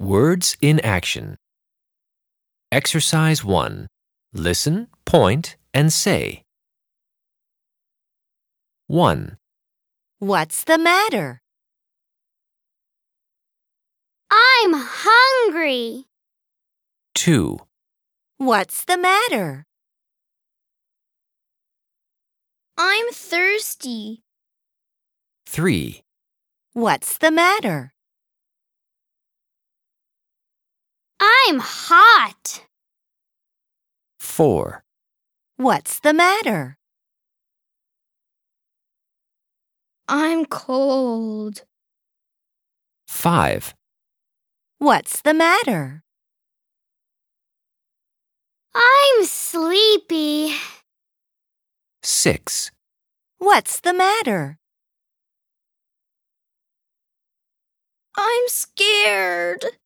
Words in action. Exercise 1. Listen, point, and say. 1, What's the matter? I'm hungry. 2, What's the matter? I'm thirsty. 3, What's the matter? I'm hot. 4, What's the matter? I'm cold. 5, What's the matter? I'm sleepy. 6, What's the matter? I'm scared.